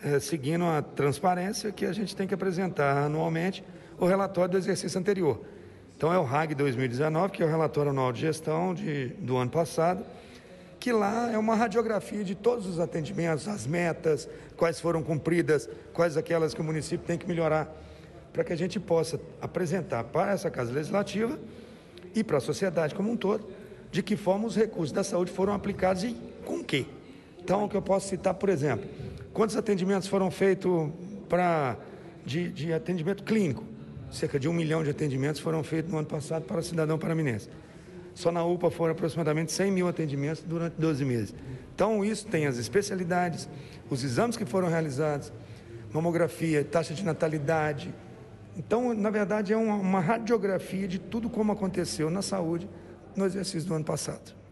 seguindo a transparência que a gente tem que apresentar anualmente o relatório do exercício anterior. Então é o RAG 2019, que é o relatório anual de gestão do ano passado, que lá é uma radiografia de todos os atendimentos, as metas, quais foram cumpridas, quais aquelas que o município tem que melhorar, para que a gente possa apresentar para essa Casa Legislativa e para a sociedade como um todo, de que forma os recursos da saúde foram aplicados e com quê. Então, o que eu posso citar, por exemplo, quantos atendimentos foram feitos de atendimento clínico? Cerca de 1 milhão de atendimentos foram feitos no ano passado para o cidadão paraminense. Só na UPA foram aproximadamente 100 mil atendimentos durante 12 meses. Então, isso tem as especialidades, os exames que foram realizados, mamografia, taxa de natalidade. Então, na verdade, é uma radiografia de tudo como aconteceu na saúde no exercício do ano passado.